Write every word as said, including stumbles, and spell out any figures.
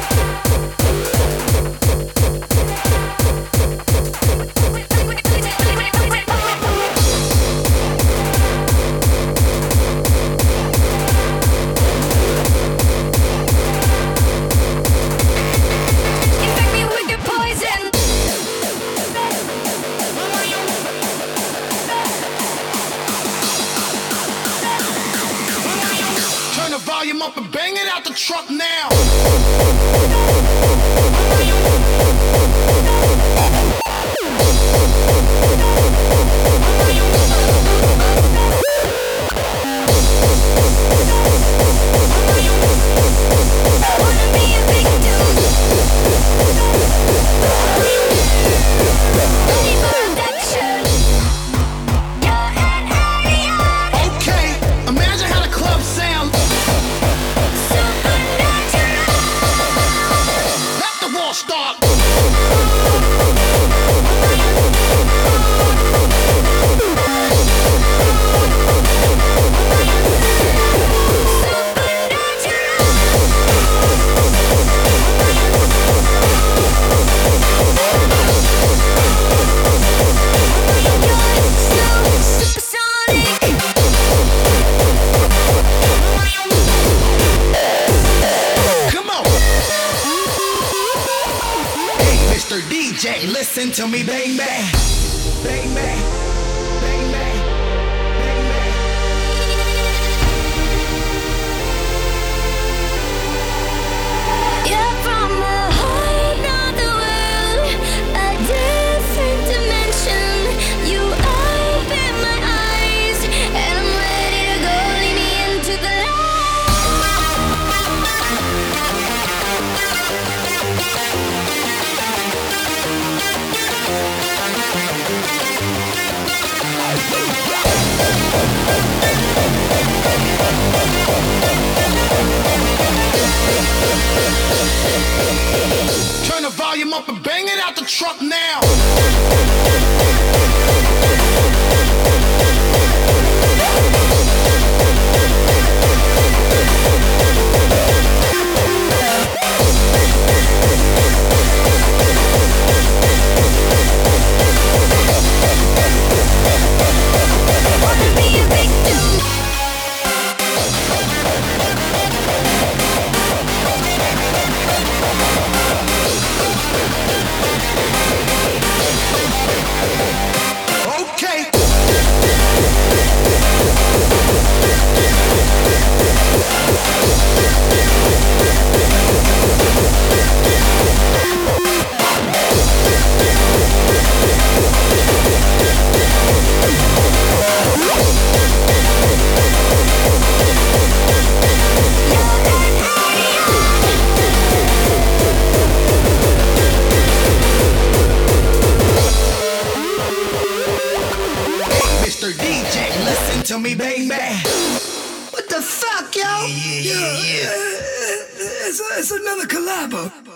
Volume up and bang it out the truck now. D J, listen to me, bang bang, bang bang, bang bang, bang bang. You're from a whole nother world, a different dimension. You open my eyes, and I'm ready to go. Lead me into the Turn the volume up and bang it out the truck now. wanna be a victim. Okay. Mister D J, listen to me, bang bang. What the fuck, yo? Yeah, yeah, yeah, yeah. It's, it's another collabo.